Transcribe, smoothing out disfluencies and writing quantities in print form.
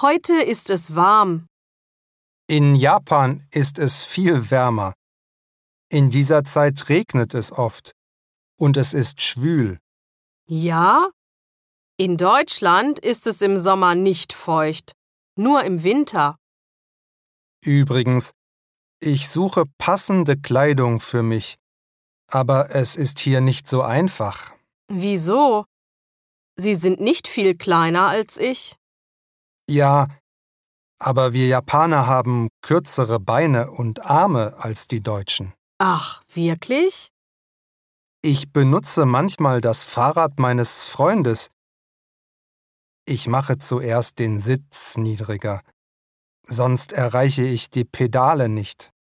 Heute ist es warm. In Japan ist es viel wärmer. In dieser Zeit regnet es oft und es ist schwül. Ja? In Deutschland ist es im Sommer nicht feucht, nur im Winter. Übrigens, ich suche passende Kleidung für mich, aber es ist hier nicht so einfach. Wieso? Sie sind nicht viel kleiner als ich. Ja, aber wir Japaner haben kürzere Beine und Arme als die Deutschen. Ach, wirklich? Ich benutze manchmal das Fahrrad meines Freundes. Ich mache zuerst den Sitz niedriger, sonst erreiche ich die Pedale nicht.